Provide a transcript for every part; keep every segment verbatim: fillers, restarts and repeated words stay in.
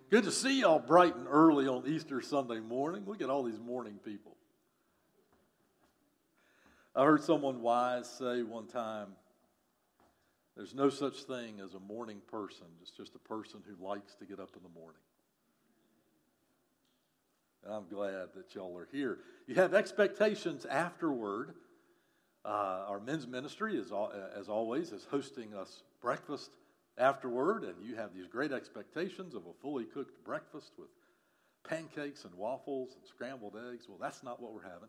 Good to see y'all bright and early on Easter Sunday morning. Look at all these morning people. I heard someone wise say one time, there's no such thing as a morning person. It's just a person who likes to get up in the morning. And I'm glad that y'all are here. You have expectations afterward. Uh, our men's ministry, is, as always, is hosting us breakfast afterward, and you have these great expectations of a fully cooked breakfast with pancakes and waffles and scrambled eggs. Well, that's not what we're having.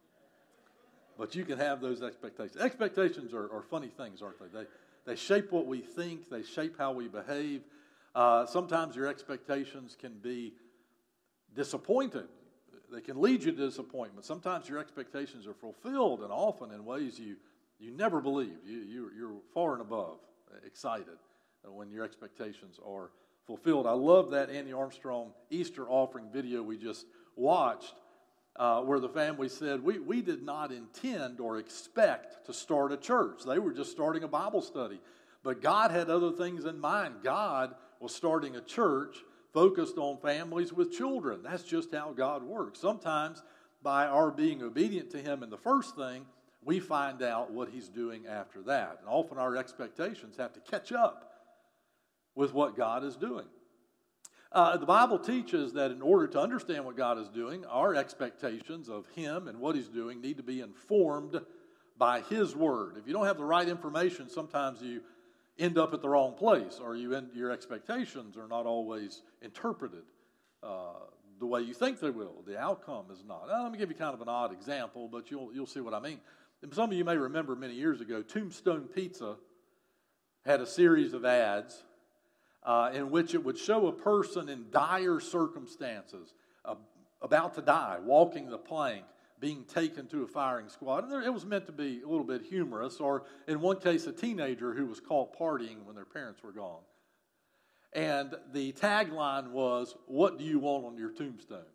But you can have those expectations. Expectations are, are funny things, aren't they? They they shape what we think. They shape how we behave. Uh, sometimes your expectations can be disappointed. They can lead you to disappointment. Sometimes your expectations are fulfilled, and often in ways you, you never believed. You, you, you're far and above excited when your expectations are fulfilled. I love that Annie Armstrong Easter offering video we just watched, uh, where the family said, we, we did not intend or expect to start a church. They were just starting a Bible study. But God had other things in mind. God was starting a church focused on families with children. That's just how God works. Sometimes by our being obedient to Him in the first thing, we find out what He's doing after that. And often our expectations have to catch up with what God is doing. Uh, the Bible teaches that in order to understand what God is doing, our expectations of Him and what He's doing need to be informed by His Word. If you don't have the right information, sometimes you end up at the wrong place, or you end, your expectations are not always interpreted uh, the way you think they will. The outcome is not. Now, let me give you kind of an odd example, but you'll you'll see what I mean. And some of you may remember many years ago, Tombstone Pizza had a series of ads Uh, in which it would show a person in dire circumstances, uh, about to die, walking the plank, being taken to a firing squad. And there, it was meant to be a little bit humorous, or in one case, a teenager who was caught partying when their parents were gone. And the tagline was, "What do you want on your tombstone?"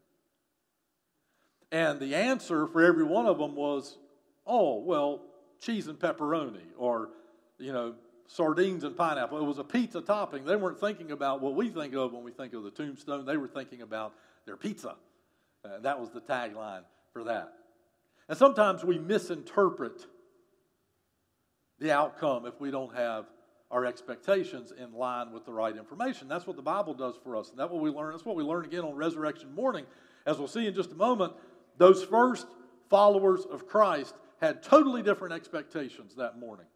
And the answer for every one of them was, "Oh, well, cheese and pepperoni," or, you know, sardines and pineapple. It was a pizza topping. They weren't thinking about what we think of when we think of the tombstone. They were thinking about their pizza. Uh, that was the tagline for that. And sometimes we misinterpret the outcome if we don't have our expectations in line with the right information. That's what the Bible does for us. And that's what we learn. That's what we learn again on Resurrection morning. As we'll see in just a moment, those first followers of Christ had totally different expectations that morning.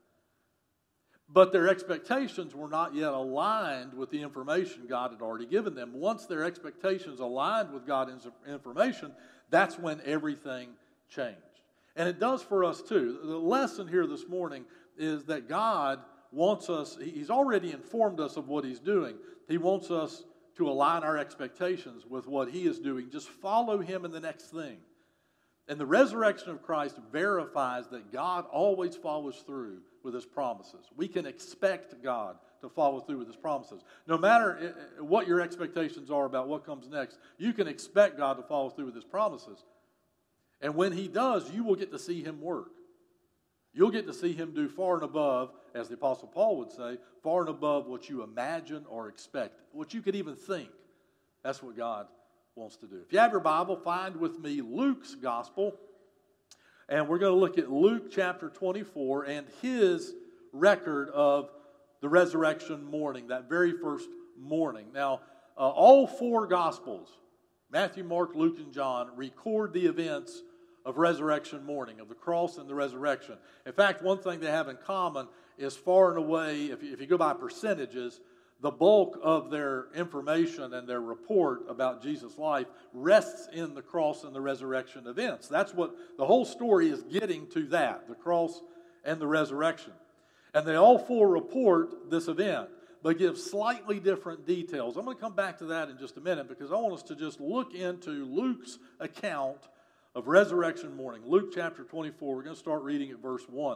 But their expectations were not yet aligned with the information God had already given them. Once their expectations aligned with God's information, that's when everything changed. And it does for us too. The lesson here this morning is that God wants us, He's already informed us of what He's doing. He wants us to align our expectations with what He is doing. Just follow Him in the next thing. And the resurrection of Christ verifies that God always follows through with His promises. We can expect God to follow through with His promises. No matter what your expectations are about what comes next, you can expect God to follow through with His promises. And when He does, you will get to see Him work. You'll get to see Him do far and above, as the Apostle Paul would say, far and above what you imagine or expect, what you could even think. That's what God wants to do. If you have your Bible, find with me Luke's Gospel. And we're going to look at Luke chapter twenty-four and his record of the resurrection morning, that very first morning. Now, uh, all four Gospels, Matthew, Mark, Luke, and John, record the events of resurrection morning, of the cross and the resurrection. In fact, one thing they have in common is far and away, if you, if you go by percentages, the bulk of their information and their report about Jesus' life rests in the cross and the resurrection events. That's what the whole story is getting to, that, the cross and the resurrection. And they all four report this event, but give slightly different details. I'm going to come back to that in just a minute because I want us to just look into Luke's account of resurrection morning. Luke chapter twenty-four, we're going to start reading at verse one.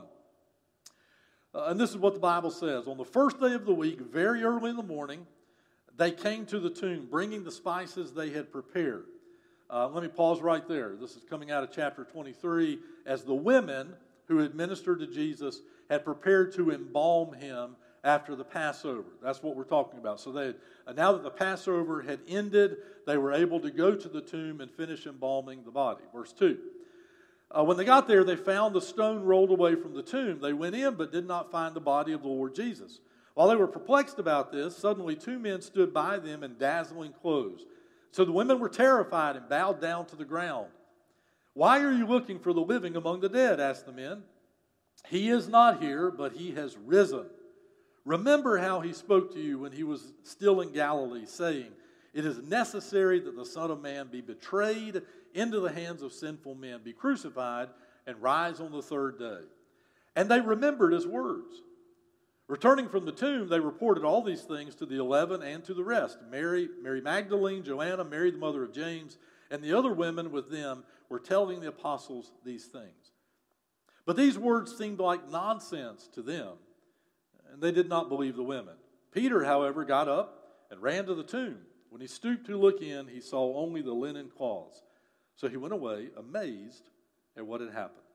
Uh, and this is what the Bible says. On the first day of the week, very early in the morning, they came to the tomb, bringing the spices they had prepared. Uh, let me pause right there. This is coming out of chapter twenty-three. As the women who had ministered to Jesus had prepared to embalm Him after the Passover. That's what we're talking about. So they had, uh, now that the Passover had ended, they were able to go to the tomb and finish embalming the body. Verse two. Uh, when they got there, they found the stone rolled away from the tomb. They went in, but did not find the body of the Lord Jesus. While they were perplexed about this, suddenly two men stood by them in dazzling clothes. So the women were terrified and bowed down to the ground. "Why are you looking for the living among the dead?" asked the men. "He is not here, but he has risen. Remember how he spoke to you when he was still in Galilee, saying, 'It is necessary that the Son of Man be betrayed into the hands of sinful men, be crucified, and rise on the third day.' And they remembered his words. Returning from the tomb, they reported all these things to the eleven and to the rest. Mary, Mary Magdalene, Joanna, Mary the mother of James, and the other women with them were telling the apostles these things. But these words seemed like nonsense to them, and they did not believe the women. Peter, however, got up and ran to the tomb. When he stooped to look in, he saw only the linen cloths. So he went away, amazed at what had happened."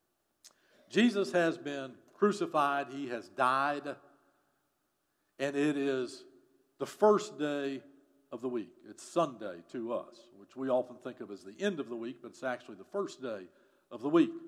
Jesus has been crucified. He has died. And it is the first day of the week. It's Sunday to us, which we often think of as the end of the week, but it's actually the first day of the week.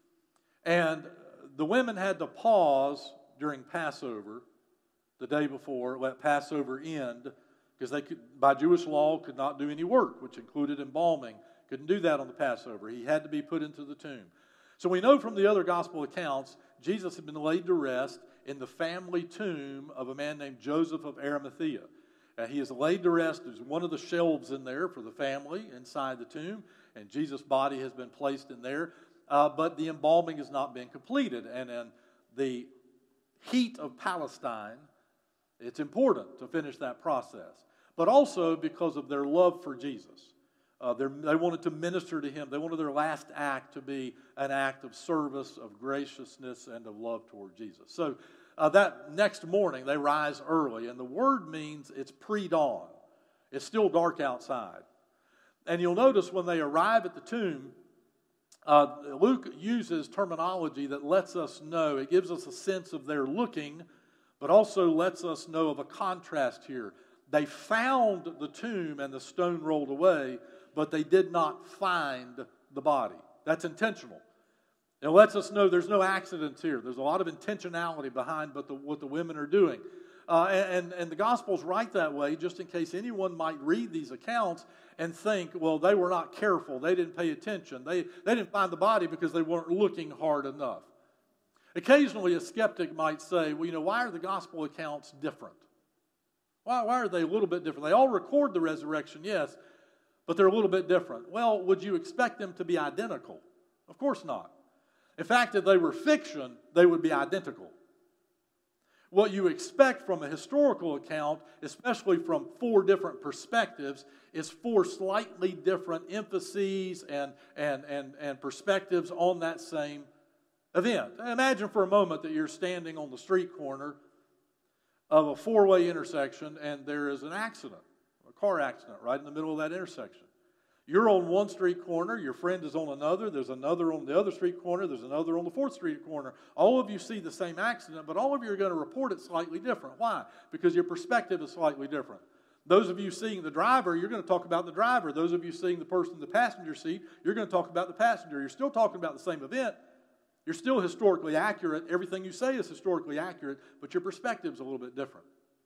And the women had to pause during Passover, the day before, let Passover end, because they could, by Jewish law, could not do any work, which included embalming. Couldn't do that on the Passover. He had to be put into the tomb. So we know from the other gospel accounts, Jesus had been laid to rest in the family tomb of a man named Joseph of Arimathea. Uh, he is laid to rest. There's one of the shelves in there for the family inside the tomb, and Jesus' body has been placed in there. Uh, but the embalming has not been completed. And in the heat of Palestine, it's important to finish that process. But also because of their love for Jesus. Uh, they wanted to minister to him. They wanted their last act to be an act of service, of graciousness, and of love toward Jesus. So uh, that next morning, they rise early. And the word means it's pre-dawn. It's still dark outside. And you'll notice when they arrive at the tomb, uh, Luke uses terminology that lets us know, it gives us a sense of their looking, but also lets us know of a contrast here. They found the tomb and the stone rolled away, but they did not find the body. That's intentional. It lets us know there's no accidents here. There's a lot of intentionality behind what the, what the women are doing. Uh, and, and the Gospels write that way just in case anyone might read these accounts and think, well, they were not careful. They didn't pay attention. They, they didn't find the body because they weren't looking hard enough. Occasionally, a skeptic might say, well, you know, why are the Gospel accounts different? Why, why are they a little bit different? They all record the resurrection, yes, but they're a little bit different. Well, would you expect them to be identical? Of course not. In fact, if they were fiction, they would be identical. What you expect from a historical account, especially from four different perspectives, is four slightly different emphases and, and, and, and perspectives on that same event. Imagine for a moment that you're standing on the street corner of a four-way intersection and there is an accident, a car accident right in the middle of that intersection. You're on one street corner, your friend is on another, there's another on the other street corner, there's another on the fourth street corner. All of you see the same accident, but all of you are going to report it slightly different. Why? Because your perspective is slightly different. Those of you seeing the driver, you're going to talk about the driver. Those of you seeing the person in the passenger seat, you're going to talk about the passenger. You're still talking about the same event. You're still historically accurate. Everything you say is historically accurate, but your perspective is a little bit different.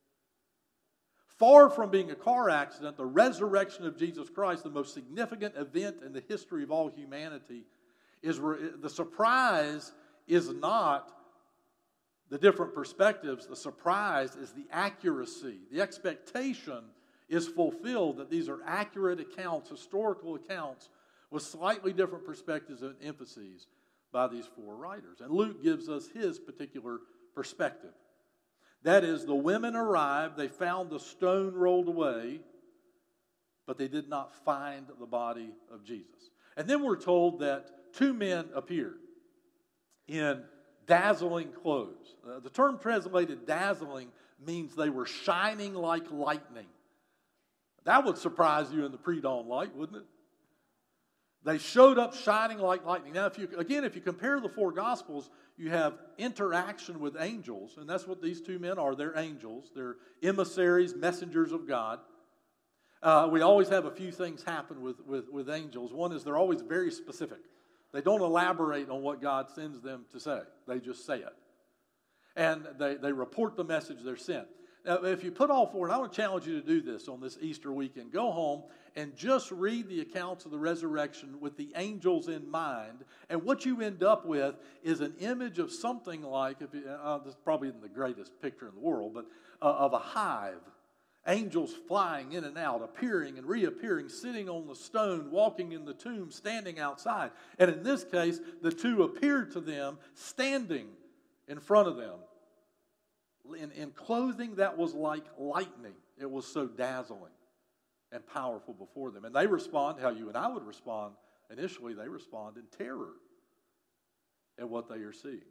Far from being a car accident, the resurrection of Jesus Christ, the most significant event in the history of all humanity, is re- the surprise is not the different perspectives. The surprise is the accuracy. The expectation is fulfilled that these are accurate accounts, historical accounts, with slightly different perspectives and emphases by these four writers. And Luke gives us his particular perspective. That is, the women arrived, they found the stone rolled away, but they did not find the body of Jesus. And then we're told that two men appeared in dazzling clothes. Uh, the term translated dazzling means they were shining like lightning. That would surprise you in the pre-dawn light, wouldn't it? They showed up shining like lightning. Now, if you again, if you compare the four Gospels, you have interaction with angels, and that's what these two men are. They're angels. They're emissaries, messengers of God. Uh, we always have a few things happen with, with, with angels. One is they're always very specific. They don't elaborate on what God sends them to say. They just say it. And they, they report the message they're sent. Now, if you put all four, and I want to challenge you to do this on this Easter weekend, go home and just read the accounts of the resurrection with the angels in mind. And what you end up with is an image of something like, if you, uh, this probably isn't the greatest picture in the world, but uh, of a hive. Angels flying in and out, appearing and reappearing, sitting on the stone, walking in the tomb, standing outside. And in this case, the two appeared to them standing in front of them in, in clothing that was like lightning. It was so dazzling and powerful before them. And they respond how you and I would respond. Initially, they respond in terror at what they are seeing.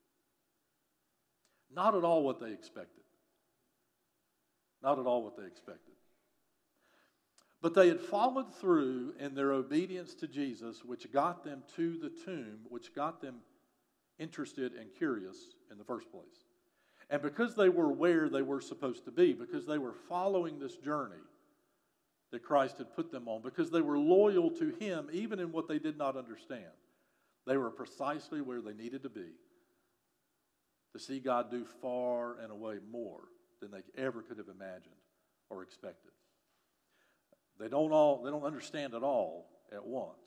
Not at all what they expected. Not at all what they expected. But they had followed through in their obedience to Jesus, which got them to the tomb, which got them interested and curious in the first place. And because they were where they were supposed to be, because they were following this journey that Christ had put them on, because they were loyal to Him even in what they did not understand, they were precisely where they needed to be to see God do far and away more than they ever could have imagined or expected. They don't all they don't understand it all at once,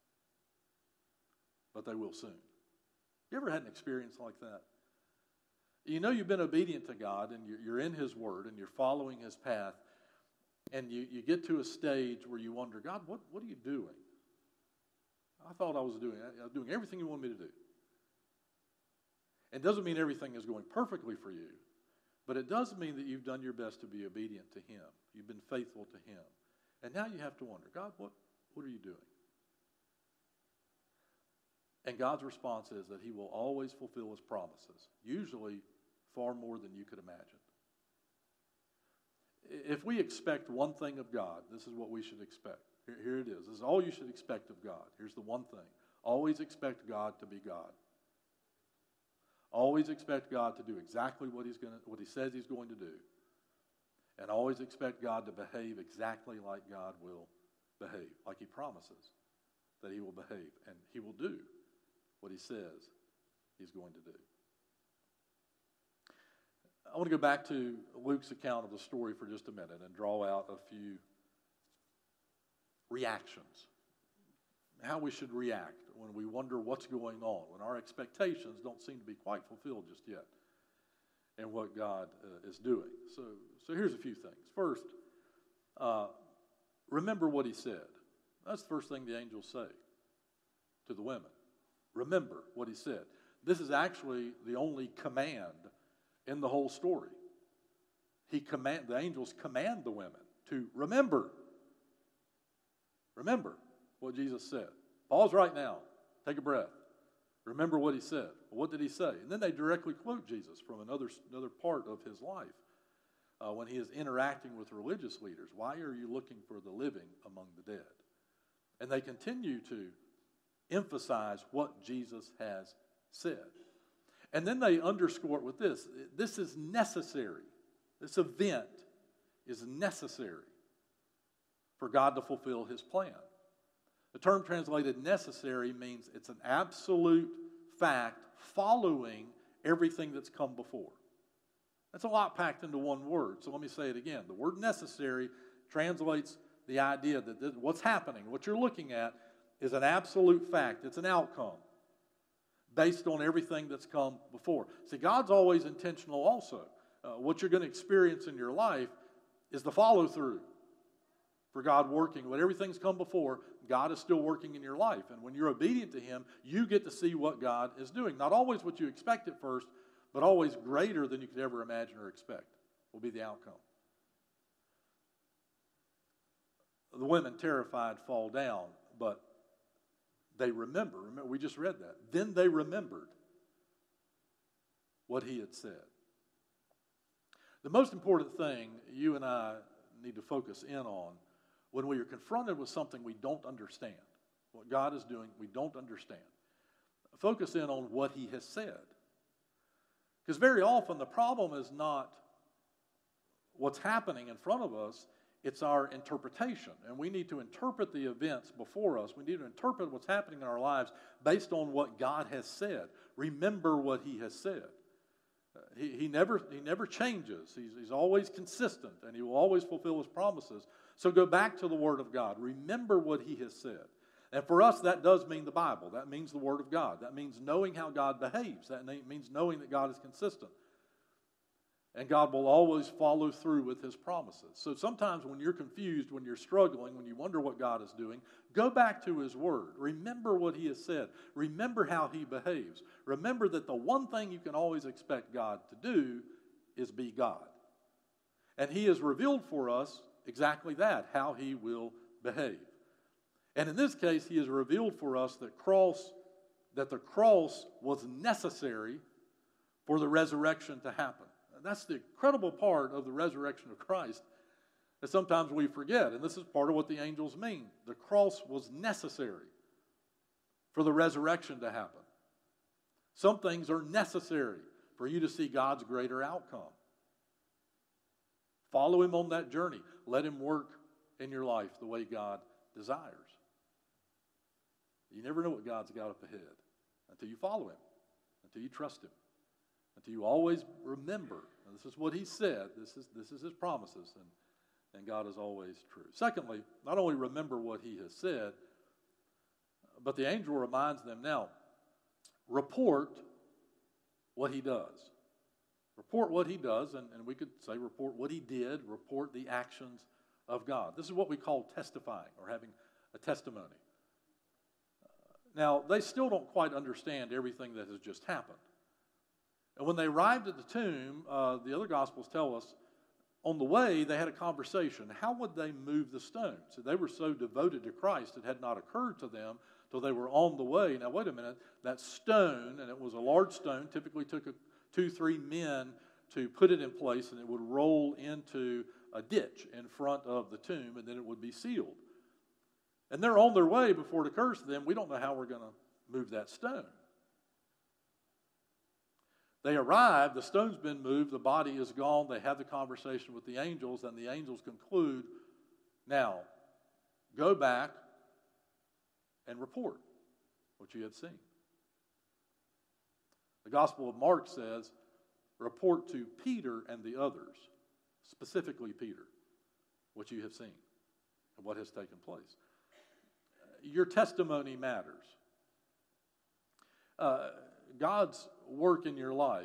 but they will soon. You ever had an experience like that? You know you've been obedient to God and you're in His Word and you're following His path, and you, you get to a stage where you wonder, God, what, what are you doing? I thought I was doing I was doing everything you wanted me to do. It doesn't mean everything is going perfectly for you. But it does mean that you've done your best to be obedient to Him. You've been faithful to Him. And now you have to wonder, God, what, what are you doing? And God's response is that He will always fulfill His promises, usually far more than you could imagine. If we expect one thing of God, this is what we should expect. Here, here it is. This is all you should expect of God. Here's the one thing. Always expect God to be God. Always expect God to do exactly what he's going to, what He says He's going to do. And always expect God to behave exactly like God will behave, like He promises that He will behave. And He will do what He says He's going to do. I want to go back to Luke's account of the story for just a minute and draw out a few reactions. How we should react when we wonder what's going on, when our expectations don't seem to be quite fulfilled just yet, and what God uh, is doing. So, so here's a few things. First, uh, remember what He said. That's the first thing the angels say to the women. Remember what He said. This is actually the only command in the whole story. He command the angels command the women to remember. Remember what Jesus said. Pause right now. Take a breath. Remember what He said. Well, what did He say? And then they directly quote Jesus from another, another part of His life uh, when He is interacting with religious leaders. Why are you looking for the living among the dead? And they continue to emphasize what Jesus has said. And then they underscore it with this. This is necessary. This event is necessary for God to fulfill His plan. The term translated necessary means it's an absolute fact following everything that's come before. That's a lot packed into one word, so let me say it again. The word necessary translates the idea that this, what's happening, what you're looking at, is an absolute fact. It's an outcome based on everything that's come before. See, God's always intentional also. Uh, what you're going to experience in your life is the follow-through for God working. When everything's come before, God is still working in your life. And when you're obedient to Him, you get to see what God is doing. Not always what you expect at first, but always greater than you could ever imagine or expect will be the outcome. The women, terrified, fall down, but they remember. Remember, we just read that. Then they remembered what He had said. The most important thing you and I need to focus in on when we are confronted with something we don't understand, what God is doing, we don't understand. Focus in on what he has said. Because very often the problem is not what's happening in front of us, it's our interpretation. And we need to interpret the events before us. We need to interpret what's happening in our lives based on what God has said. Remember what he has said. Uh, he, he, never, he never changes. He's, he's always consistent, and he will always fulfill his promises. So go back to the Word of God. Remember what he has said. And for us, that does mean the Bible. That means the Word of God. That means knowing how God behaves. That means knowing that God is consistent. And God will always follow through with his promises. So sometimes when you're confused, when you're struggling, when you wonder what God is doing, go back to his word. Remember what he has said. Remember how he behaves. Remember that the one thing you can always expect God to do is be God. And he has revealed for us exactly that, how he will behave. And in this case, he has revealed for us that cross, that the cross was necessary for the resurrection to happen. That's the incredible part of the resurrection of Christ that sometimes we forget. And this is part of what the angels mean. The cross was necessary for the resurrection to happen. Some things are necessary for you to see God's greater outcome. Follow him on that journey. Let him work in your life the way God desires. You never know what God's got up ahead until you follow him, until you trust him. Until you always remember, and this is what he said, this is this is his promises, and, and God is always true. Secondly, not only remember what he has said, but the angel reminds them now, report what he does. Report what he does, and, and we could say report what he did, report the actions of God. This is what we call testifying, or having a testimony. Now, they still don't quite understand everything that has just happened. And when they arrived at the tomb, uh, the other Gospels tell us, on the way they had a conversation. How would they move the stone? So they were so devoted to Christ, it had not occurred to them till they were on the way. Now, wait a minute. That stone, and it was a large stone, typically took a, two, three men to put it in place, and it would roll into a ditch in front of the tomb, and then it would be sealed. And they're on their way before it occurs to them, we don't know how we're going to move that stone. They arrive, the stone's been moved, the body is gone, they have the conversation with the angels, and the angels conclude, now, go back and report what you have seen. The Gospel of Mark says, report to Peter and the others, specifically Peter, what you have seen and what has taken place. Your testimony matters. Uh, God's work in your life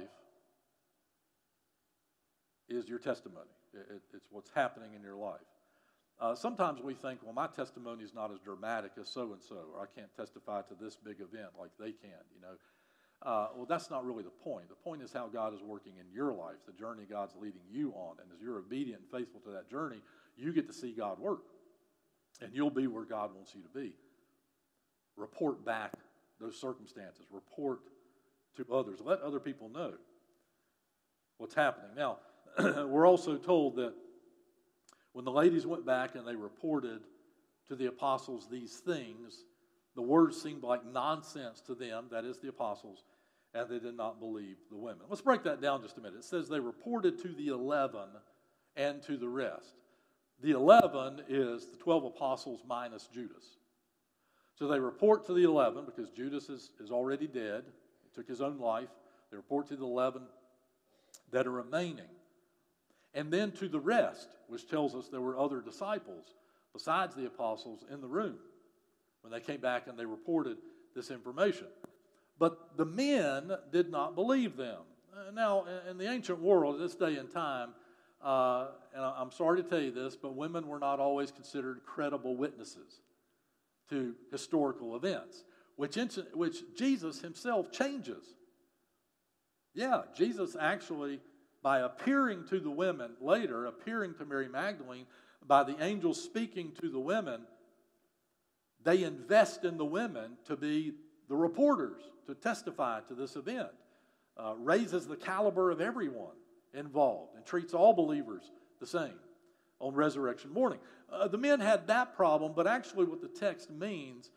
is your testimony. It, it's what's happening in your life. Uh, sometimes we think, well, my testimony is not as dramatic as so-and-so, or I can't testify to this big event like they can, you know. Uh, well, that's not really the point. The point is how God is working in your life, the journey God's leading you on. And as you're obedient and faithful to that journey, you get to see God work. And you'll be where God wants you to be. Report back those circumstances. Report to others. Let other people know what's happening. Now, we're also told that when the ladies went back and they reported to the apostles these things, the words seemed like nonsense to them, that is the apostles, and they did not believe the women. Let's break that down just a minute. It says they reported to the eleven and to the rest. The eleven is the twelve apostles minus Judas. So they report to the eleven because Judas is, is already dead. He took his own life. They report to the eleven that are remaining. And then to the rest, which tells us there were other disciples besides the apostles in the room when they came back and they reported this information. But the men did not believe them. Uh, now, in the ancient world, this day and time, uh, and I'm sorry to tell you this, but women were not always considered credible witnesses to historical events, which, which Jesus himself changes. Yeah, Jesus actually, by appearing to the women later, appearing to Mary Magdalene, by the angels speaking to the women, they invest in the women to be the reporters, to testify to this event. Uh, raises the caliber of everyone involved and treats all believers the same on resurrection morning. Uh, the men had that problem, but actually what the text means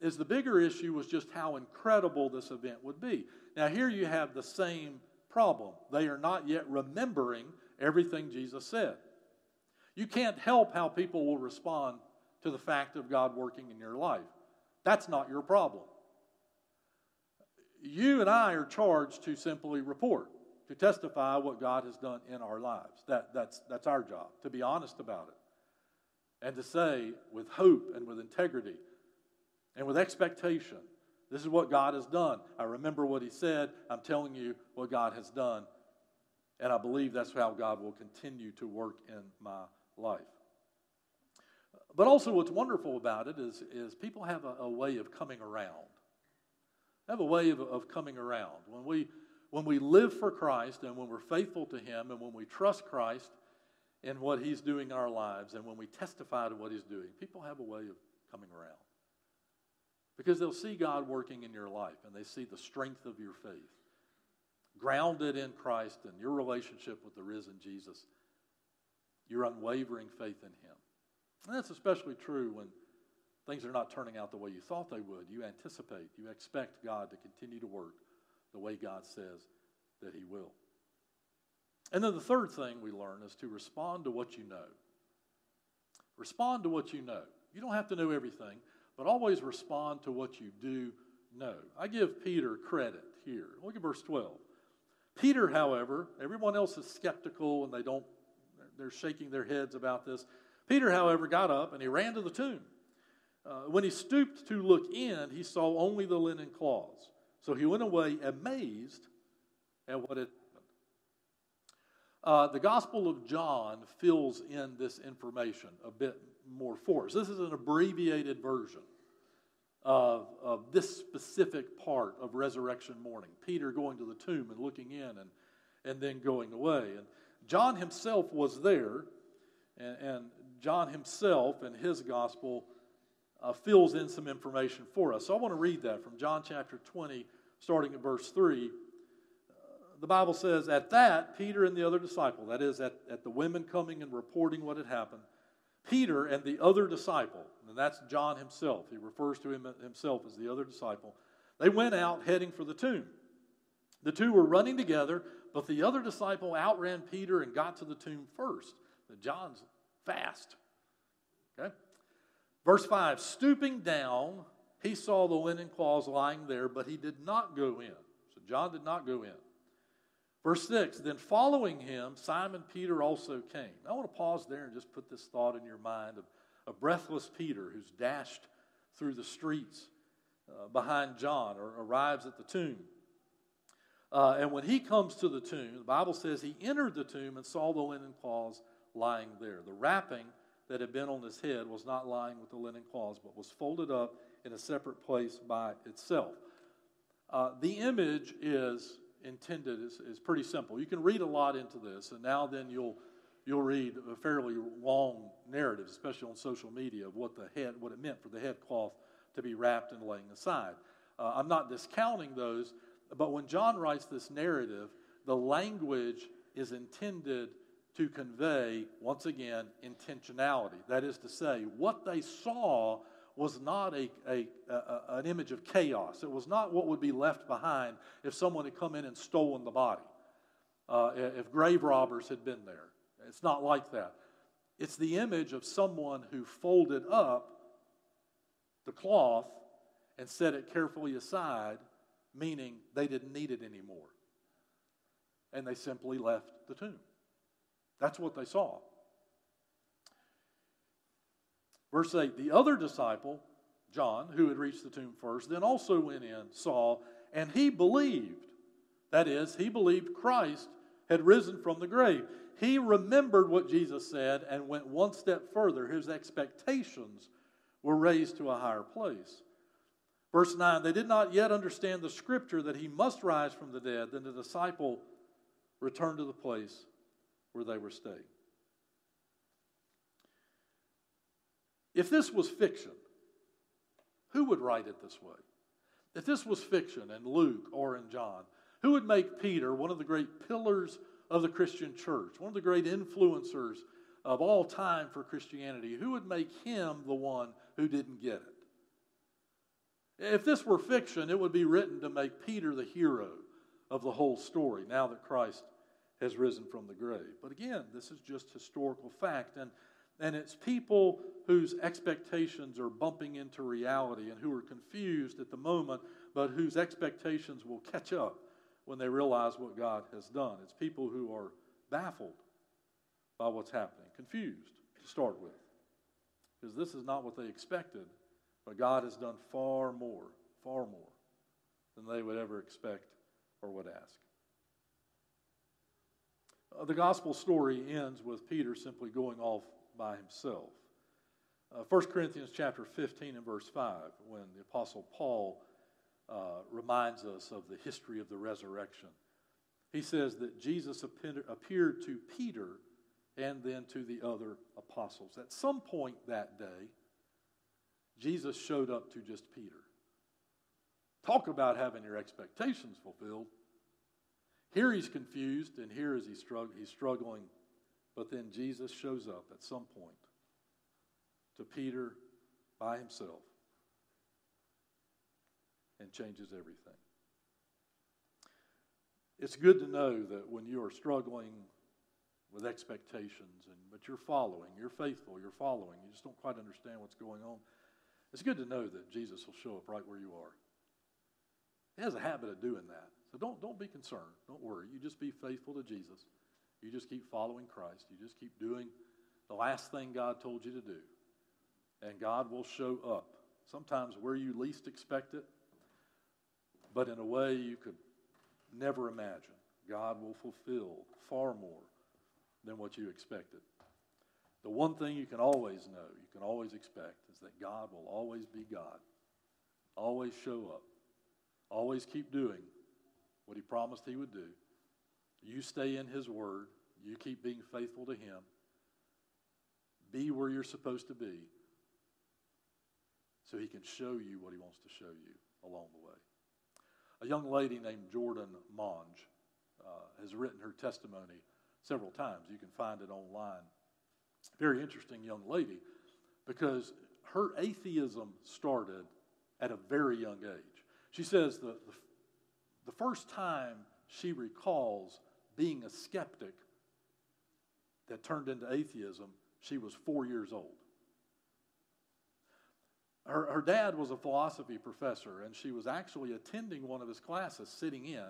is the bigger issue was just how incredible this event would be. Now here you have the same problem. They are not yet remembering everything Jesus said. You can't help how people will respond to the fact of God working in your life. That's not your problem. You and I are charged to simply report, to testify what God has done in our lives. That, that's, that's our job, to be honest about it. And to say with hope and with integrity and with expectation, this is what God has done. I remember what he said. I'm telling you what God has done. And I believe that's how God will continue to work in my life. But also what's wonderful about it is, is people have a, a way of coming around. They have a way of, of coming around. When we, when we live for Christ and when we're faithful to him and when we trust Christ in what he's doing in our lives and when we testify to what he's doing, people have a way of coming around. Because they'll see God working in your life and they see the strength of your faith, grounded in Christ and your relationship with the risen Jesus, your unwavering faith in him. And that's especially true when things are not turning out the way you thought they would. You anticipate, you expect God to continue to work the way God says that he will. And then the third thing we learn is to respond to what you know. Respond to what you know. You don't have to know everything, but always respond to what you do know. I give Peter credit here. Look at verse twelve. Peter, however, everyone else is skeptical and they don't, they're shaking their heads about this. Peter, however, got up and he ran to the tomb. Uh, when he stooped to look in, he saw only the linen cloths. So he went away amazed at what had happened. Uh, the Gospel of John fills in this information a bit more for us. This is an abbreviated version of, of this specific part of resurrection morning. Peter going to the tomb and looking in and, and then going away. And John himself was there, and, and John himself in his gospel uh, fills in some information for us. So I want to read that from John chapter twenty, starting at verse three. Uh, the Bible says, "At that, Peter and the other disciple," that is, at, at the women coming and reporting what had happened, Peter and the other disciple, and that's John himself. He refers to him himself as the other disciple. They went out heading for the tomb. The two were running together, but the other disciple outran Peter and got to the tomb first. John's fast. Okay? Verse five, stooping down, he saw the linen cloths lying there, but he did not go in. So John did not go in. Verse six, then following him, Simon Peter also came. I want to pause there and just put this thought in your mind of a breathless Peter who's dashed through the streets uh, behind John or arrives at the tomb. Uh, and when he comes to the tomb, the Bible says he entered the tomb and saw the linen cloths lying there. The wrapping that had been on his head was not lying with the linen cloths, but was folded up in a separate place by itself. Uh, the image is intended is, is pretty simple. You can read a lot into this, and now then you'll you'll read a fairly long narrative, especially on social media, of what the head what it meant for the head cloth to be wrapped and laying aside. Uh, I'm not discounting those, but when John writes this narrative, the language is intended to convey, once again, intentionality. That is to say, what they saw was not a, a, a an image of chaos. It was not what would be left behind if someone had come in and stolen the body, uh, if grave robbers had been there. It's not like that. It's the image of someone who folded up the cloth and set it carefully aside, meaning they didn't need it anymore. And they simply left the tomb. That's what they saw. Verse eight, the other disciple, John, who had reached the tomb first, then also went in, saw, and he believed. That is, he believed Christ had risen from the grave. He remembered what Jesus said and went one step further. His expectations were raised to a higher place. Verse nine, they did not yet understand the scripture that he must rise from the dead. Then the disciple returned to the place where they were staying. If this was fiction, who would write it this way? If this was fiction in Luke or in John, who would make Peter one of the great pillars of the Christian church, one of the great influencers of all time for Christianity? Who would make him the one who didn't get it? If this were fiction, it would be written to make Peter the hero of the whole story, now that Christ has risen from the grave. But again, this is just historical fact, and, and it's people whose expectations are bumping into reality and who are confused at the moment, but whose expectations will catch up when they realize what God has done. It's people who are baffled by what's happening, confused to start with, because this is not what they expected, but God has done far more, far more than they would ever expect or would ask. Uh, the gospel story ends with Peter simply going off by himself. Uh, First Corinthians chapter fifteen and verse five, when the Apostle Paul uh, reminds us of the history of the resurrection, he says that Jesus appeared to Peter and then to the other apostles. At some point that day, Jesus showed up to just Peter. Talk about having your expectations fulfilled. Here he's confused, and here is he strugg- he's struggling. But then Jesus shows up at some point to Peter by himself and changes everything. It's good to know that when you are struggling with expectations, and but you're following, you're faithful, you're following, you just don't quite understand what's going on, it's good to know that Jesus will show up right where you are. He has a habit of doing that. So don't, don't be concerned. Don't worry. You just be faithful to Jesus. You just keep following Christ. You just keep doing the last thing God told you to do. And God will show up, sometimes where you least expect it, but in a way you could never imagine. God will fulfill far more than what you expected. The one thing you can always know, you can always expect, is that God will always be God. Always show up. Always keep doing what he promised he would do. You stay in his word. You keep being faithful to him. Be where you're supposed to be so he can show you what he wants to show you along the way. A young lady named Jordan Monge uh, has written her testimony several times. You can find it online. Very interesting young lady, because her atheism started at a very young age. She says the, the, the first time she recalls being a skeptic that turned into atheism, she was four years old. Her, her dad was a philosophy professor, and she was actually attending one of his classes, sitting in.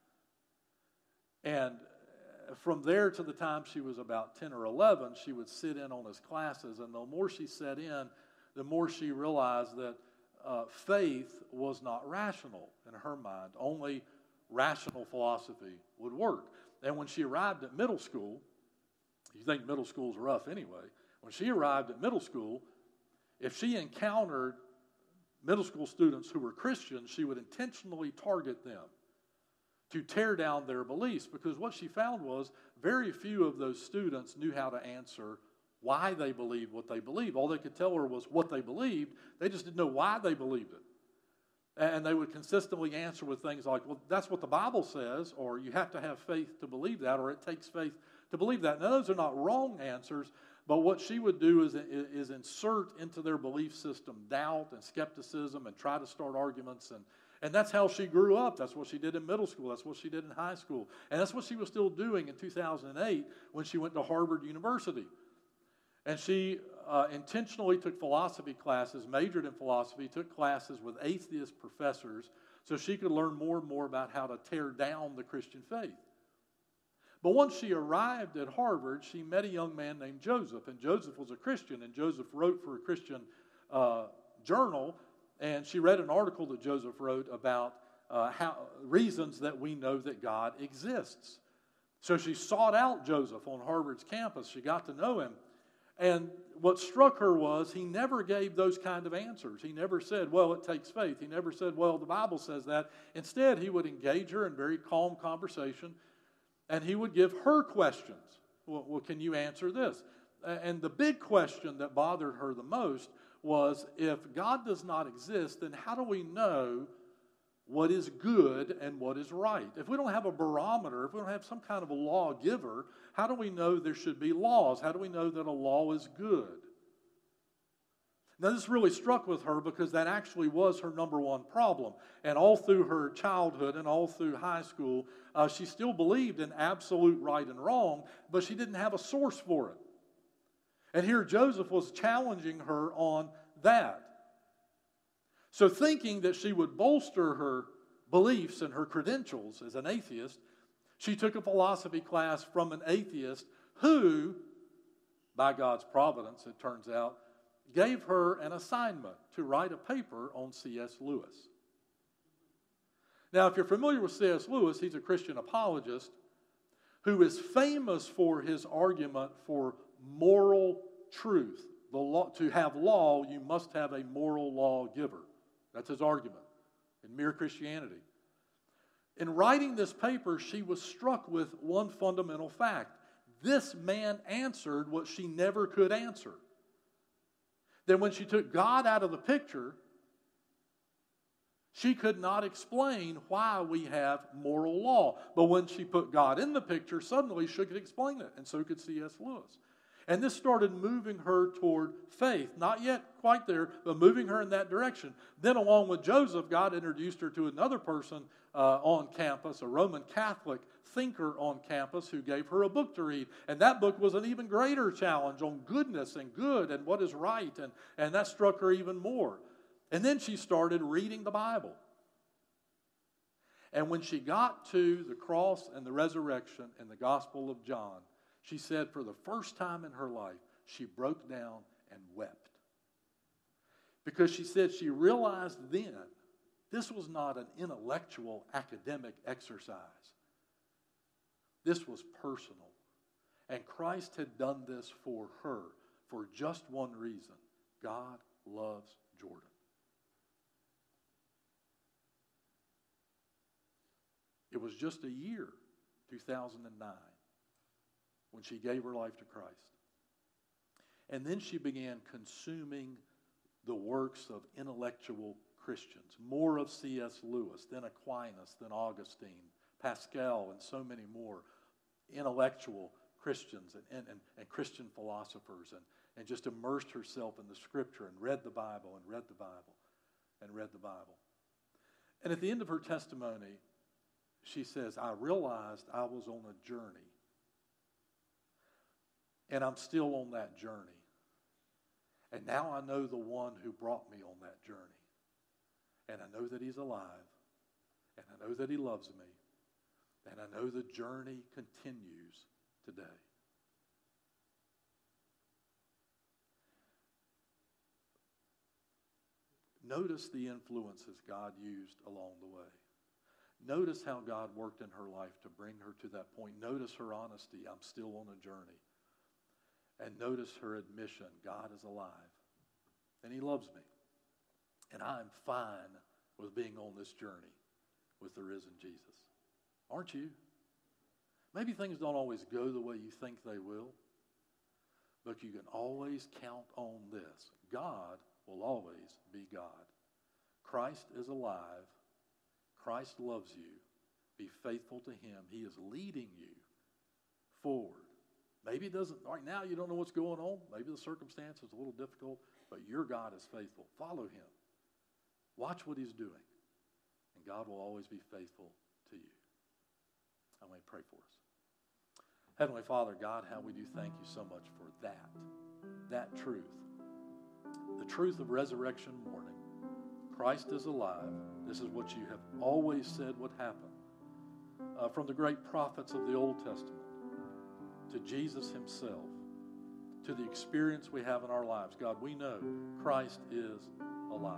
And from there to the time she was about ten or eleven, she would sit in on his classes, and the more she sat in, the more she realized that uh, faith was not rational in her mind. Only rational philosophy would work. And when she arrived at middle school, you think middle school's rough anyway, when she arrived at middle school, if she encountered middle school students who were Christians, she would intentionally target them to tear down their beliefs, because what she found was very few of those students knew how to answer why they believed what they believed. All they could tell her was what they believed. They just didn't know why they believed it. And they would consistently answer with things like, well, that's what the Bible says, or you have to have faith to believe that, or it takes faith to believe that. Now, those are not wrong answers, but what she would do is, is insert into their belief system doubt and skepticism and try to start arguments. And, and that's how she grew up. That's what she did in middle school. That's what she did in high school. And that's what she was still doing in two thousand eight when she went to Harvard University. And she uh, intentionally took philosophy classes, majored in philosophy, took classes with atheist professors so she could learn more and more about how to tear down the Christian faith. But once she arrived at Harvard, she met a young man named Joseph, and Joseph was a Christian, and Joseph wrote for a Christian uh, journal, and she read an article that Joseph wrote about uh, how reasons that we know that God exists. So she sought out Joseph on Harvard's campus. She got to know him. And what struck her was he never gave those kind of answers. He never said, well, it takes faith. He never said, well, the Bible says that. Instead, he would engage her in very calm conversation, and he would give her questions. Well, well, can you answer this? And the big question that bothered her the most was, if God does not exist, then how do we know what is good and what is right? If we don't have a barometer, if we don't have some kind of a lawgiver, how do we know there should be laws? How do we know that a law is good? Now, this really struck with her because that actually was her number one problem. And all through her childhood and all through high school, uh, she still believed in absolute right and wrong, but she didn't have a source for it. And here Joseph was challenging her on that. So thinking that she would bolster her beliefs and her credentials as an atheist, she took a philosophy class from an atheist who, by God's providence, it turns out, gave her an assignment to write a paper on C S Lewis. Now, if you're familiar with C S Lewis, he's a Christian apologist who is famous for his argument for moral truth. The law, to have law, you must have a moral lawgiver. That's his argument in Mere Christianity. In writing this paper, she was struck with one fundamental fact. This man answered what she never could answer. Then when she took God out of the picture, she could not explain why we have moral law. But when she put God in the picture, suddenly she could explain it, and so could C S Lewis. And this started moving her toward faith. Not yet quite there, but moving her in that direction. Then along with Joseph, God introduced her to another person uh, on campus, a Roman Catholic thinker on campus who gave her a book to read. And that book was an even greater challenge on goodness and good and what is right. And, and that struck her even more. And then she started reading the Bible. And when she got to the cross and the resurrection and the Gospel of John, she said for the first time in her life, she broke down and wept. Because she said she realized then this was not an intellectual academic exercise. This was personal. And Christ had done this for her for just one reason. God loves Jordan. It was just a year, two thousand nine, when she gave her life to Christ. And then she began consuming the works of intellectual Christians. More of C S Lewis, then Aquinas, then Augustine, Pascal, and so many more intellectual Christians and, and, and, and Christian philosophers, and, and just immersed herself in the Scripture and read the Bible and read the Bible and read the Bible. And at the end of her testimony, she says, I realized I was on a journey. And I'm still on that journey. And now I know the one who brought me on that journey. And I know that he's alive. And I know that he loves me. And I know the journey continues today. Notice the influences God used along the way. Notice how God worked in her life to bring her to that point. Notice her honesty. I'm still on a journey. And notice her admission. God is alive. And he loves me. And I'm fine with being on this journey with the risen Jesus. Aren't you? Maybe things don't always go the way you think they will. But you can always count on this. God will always be God. Christ is alive. Christ loves you. Be faithful to him. He is leading you forward. Maybe it doesn't, right now you don't know what's going on. Maybe the circumstance is a little difficult, but your God is faithful. Follow him. Watch what he's doing. And God will always be faithful to you. I'm going to pray for us. Heavenly Father, God, how we do thank you so much for that. That truth. The truth of resurrection morning. Christ is alive. This is what you have always said would happen. Uh, from the great prophets of the Old Testament to Jesus himself, to the experience we have in our lives. God, we know Christ is alive.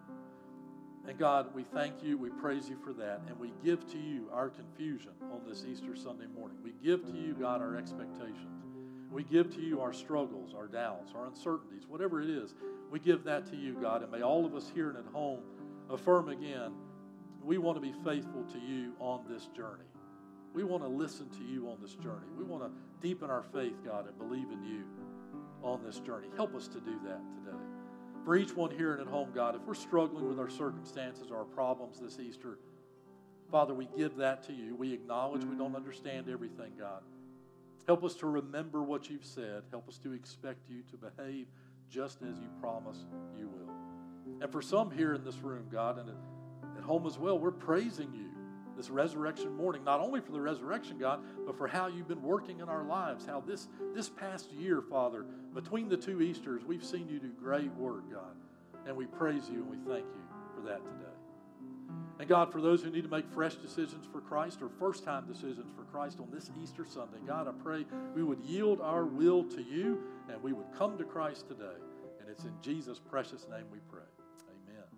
And God, we thank you, we praise you for that, and we give to you our confusion on this Easter Sunday morning. We give to you, God, our expectations. We give to you our struggles, our doubts, our uncertainties, whatever it is. We give that to you, God, and may all of us here and at home affirm again, we want to be faithful to you on this journey. We want to listen to you on this journey. We want to deepen our faith, God, and believe in you on this journey. Help us to do that today. For each one here and at home, God, if we're struggling with our circumstances or our problems this Easter, Father, we give that to you. We acknowledge we don't understand everything, God. Help us to remember what you've said. Help us to expect you to behave just as you promise you will. And for some here in this room, God, and at, at home as well, we're praising you this resurrection morning, not only for the resurrection, God, but for how you've been working in our lives, how this, this past year, Father, between the two Easters, we've seen you do great work, God. And we praise you and we thank you for that today. And God, for those who need to make fresh decisions for Christ or first-time decisions for Christ on this Easter Sunday, God, I pray we would yield our will to you and we would come to Christ today. And it's in Jesus' precious name we pray.